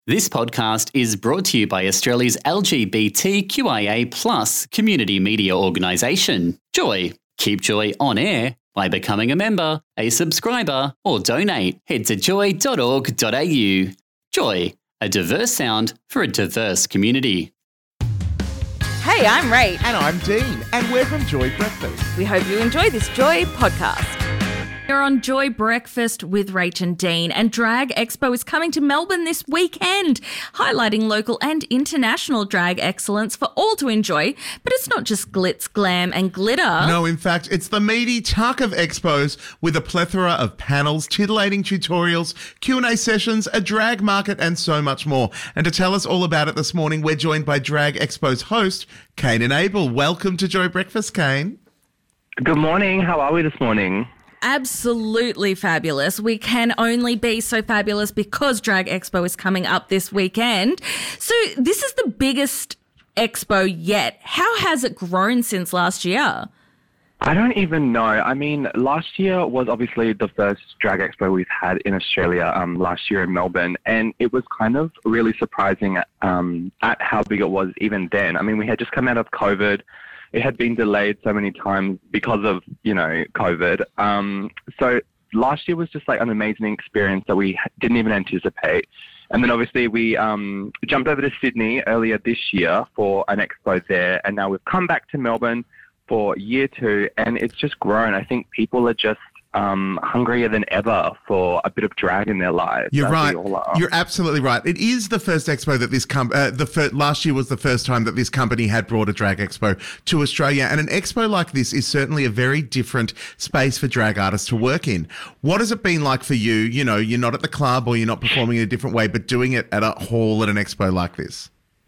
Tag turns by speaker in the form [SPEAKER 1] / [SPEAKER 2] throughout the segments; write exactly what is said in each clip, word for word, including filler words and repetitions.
[SPEAKER 1] This podcast is brought to you by Australia's L G B T Q I A plus community media organisation, Joy. Keep Joy on air by becoming a member, a subscriber, or donate. Head to joy dot org dot a u. Joy, a diverse sound for a diverse community.
[SPEAKER 2] Hey, I'm Rach.
[SPEAKER 3] And I'm Dean, and we're from Joy Breakfast.
[SPEAKER 2] We hope you enjoy this Joy podcast.
[SPEAKER 4] You're on Joy Breakfast with Rach and Dean, and Drag Expo is coming to Melbourne this weekend, highlighting local and international drag excellence for all to enjoy. But it's not just glitz, glam and glitter.
[SPEAKER 3] No, in fact, it's the meaty tuck of expos with a plethora of panels, titillating tutorials, Q and A sessions, a drag market and so much more. And to tell us all about it this morning, we're joined by Drag Expo's host, Kane and Abel. Welcome to Joy Breakfast, Kane.
[SPEAKER 5] Good morning. How are we this morning?
[SPEAKER 4] Absolutely fabulous. We can only be so fabulous because Drag Expo is coming up this weekend. So this is the biggest expo yet. How has it grown since last year?
[SPEAKER 5] I don't even know. I mean, last year was obviously the first Drag Expo we've had in Australia, um, last year in Melbourne, and it was kind of really surprising um, at how big it was even then. I mean, we had just come out of COVID. It had been delayed so many times because of, you know, COVID. Um, so last year was just like an amazing experience that we didn't even anticipate. And then obviously we um, jumped over to Sydney earlier this year for an expo there. And now we've come back to Melbourne for year two, and it's just grown. I think people are just um, hungrier than ever for a bit of drag in their lives.
[SPEAKER 3] You're right. You're absolutely right. It is the first expo that this com- uh, the fir- last year was the first time that this company had brought a drag expo to Australia, and an expo like this is certainly a very different space for drag artists to work in. What has it been like for you? You know, you're not at the club or you're not performing in a different way, but doing it at a hall at an expo like this.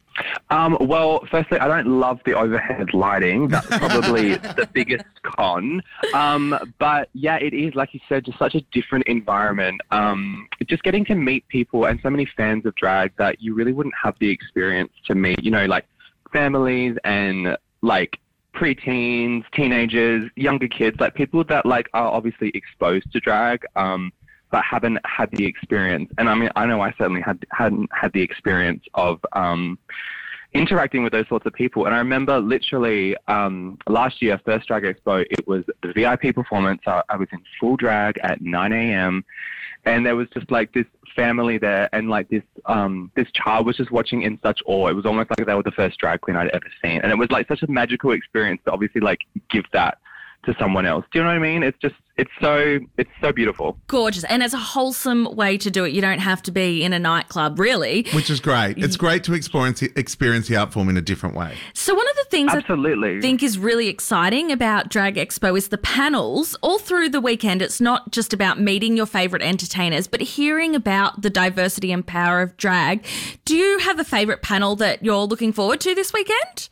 [SPEAKER 5] Um, well, firstly, I don't love the overhead lighting. That's probably the biggest con. Um, but yeah, it is, like you said, just such a different environment. Um, just getting to meet people and so many fans of drag that you really wouldn't have the experience to meet, you know, like families and like preteens, teenagers, younger kids, like people that like are obviously exposed to drag, um, but haven't had the experience. And I mean, I know I certainly had, hadn't had the experience of um, interacting with those sorts of people. And I remember literally um, last year, first Drag Expo, it was the V I P performance. I, I was in full drag at nine a.m. and there was just like this family there, and like this um, this child was just watching in such awe. It was almost like they were the first drag queen I'd ever seen. And it was like such a magical experience to obviously like give that to someone else. Do you know what I mean? It's just, it's so, it's so beautiful.
[SPEAKER 4] Gorgeous. And it's a wholesome way to do it. You don't have to be in a nightclub, really.
[SPEAKER 3] Which is great. It's great to experience, experience the art form in a different way.
[SPEAKER 4] So one of the things
[SPEAKER 5] Absolutely.
[SPEAKER 4] I think is really exciting about Drag Expo is the panels. All through the weekend, it's not just about meeting your favourite entertainers, but hearing about the diversity and power of drag. Do you have a favourite panel that you're looking forward to this weekend?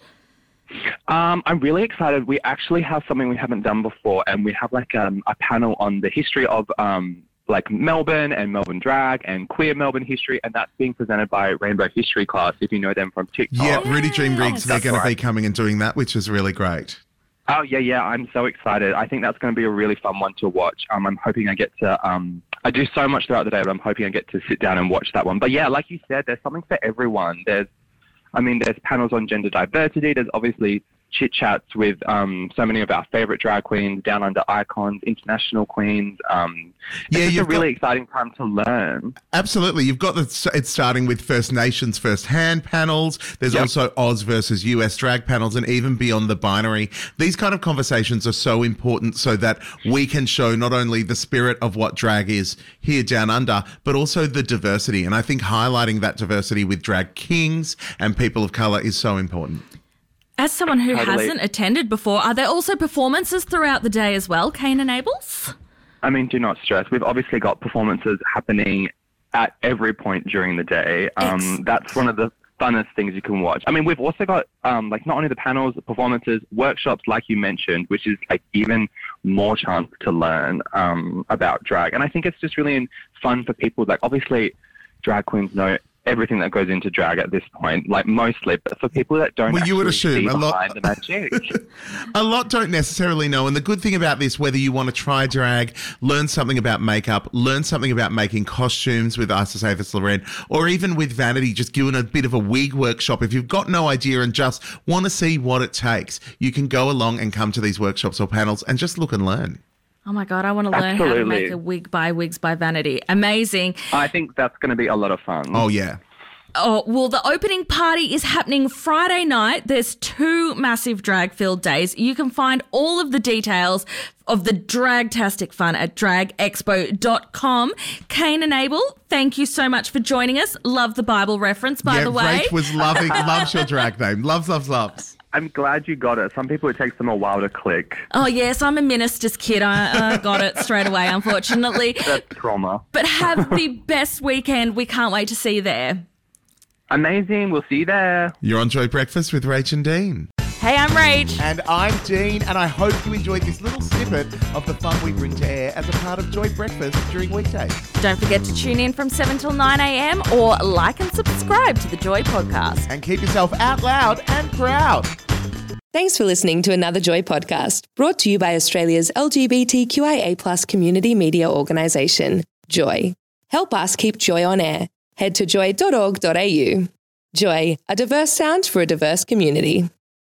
[SPEAKER 5] Um, I'm really excited. We actually have something we haven't done before, and we have like um, a panel on the history of um, like Melbourne and Melbourne drag and queer Melbourne history, and that's being presented by Rainbow History Class, if you know them from TikTok.
[SPEAKER 3] Yeah, Rudy Dream Riggs, they're going
[SPEAKER 5] right.
[SPEAKER 3] to be coming and doing that, which is really great.
[SPEAKER 5] Oh, yeah, yeah, I'm so excited. I think that's going to be a really fun one to watch. Um, I'm hoping I get to, um, I do so much throughout the day, but I'm hoping I get to sit down and watch that one. But yeah, like you said, there's something for everyone. There's I mean, there's panels on gender diversity. There's obviously chit-chats with um, so many of our favourite drag queens, down under icons, international queens. Um, it's
[SPEAKER 3] yeah,
[SPEAKER 5] just a really
[SPEAKER 3] got,
[SPEAKER 5] exciting time to learn.
[SPEAKER 3] Absolutely. You've got the, it's starting with First Nations First Hand panels. There's yep. also Oz versus U S drag panels, and even beyond the binary. These kind of conversations are so important so that we can show not only the spirit of what drag is here down under, but also the diversity. And I think highlighting that diversity with drag kings and people of colour is so important.
[SPEAKER 4] As someone who
[SPEAKER 5] Totally.
[SPEAKER 4] hasn't attended before, are there also performances throughout the day as well, Kane and Abels?
[SPEAKER 5] I mean, do not stress. We've obviously got performances happening at every point during the day. Um, that's one of the funnest things you can watch. I mean, we've also got um, like not only the panels, the performances, workshops, like you mentioned, which is like even more chance to learn um, about drag. And I think it's just really fun for people. Like obviously, drag queens know everything that goes into drag at this point, like mostly, but for people that don't
[SPEAKER 3] Well, you would
[SPEAKER 5] actually
[SPEAKER 3] assume
[SPEAKER 5] see
[SPEAKER 3] a lot-
[SPEAKER 5] behind the magic.
[SPEAKER 3] A lot don't necessarily know. And the good thing about this, whether you want to try drag, learn something about makeup, learn something about making costumes with Isis Avis Loren, or even with Vanity, just doing a bit of a wig workshop. If you've got no idea and just want to see what it takes, you can go along and come to these workshops or panels and just look and learn.
[SPEAKER 4] Oh my God, I want to learn how to
[SPEAKER 5] Absolutely.
[SPEAKER 4] make a wig by Wigs by Vanity. Amazing.
[SPEAKER 5] I think that's going to be a lot of fun.
[SPEAKER 3] Oh, yeah.
[SPEAKER 4] Oh, well, the opening party is happening Friday night. There's two massive drag-filled days. You can find all of the details of the Dragtastic fun at drag expo dot com. Kane and Abel, thank you so much for joining us. Love the Bible reference, by
[SPEAKER 3] yeah,
[SPEAKER 4] the way.
[SPEAKER 3] Rach was loving, loves your drag name. Loves, loves, loves.
[SPEAKER 5] I'm glad you got it. Some people, it takes them a while to click.
[SPEAKER 4] Oh, yes, I'm a minister's kid. I, I got it straight away, unfortunately.
[SPEAKER 5] That's trauma.
[SPEAKER 4] But have the best weekend. We can't wait to see you there.
[SPEAKER 5] Amazing. We'll see you there.
[SPEAKER 3] You're on Joy Breakfast with Rach and Dean.
[SPEAKER 2] Hey, I'm Rach.
[SPEAKER 3] And I'm Dean, and I hope you enjoyed this little snippet of the fun we bring to air as a part of Joy Breakfast during weekdays.
[SPEAKER 2] Don't forget to tune in from seven till nine a.m. or like and subscribe to the Joy podcast.
[SPEAKER 3] And keep yourself out loud and proud.
[SPEAKER 6] Thanks for listening to another Joy podcast, brought to you by Australia's L G B T Q I A plus community media organisation, Joy. Help us keep Joy on air. Head to joy dot org dot a u. Joy, a diverse sound for a diverse community.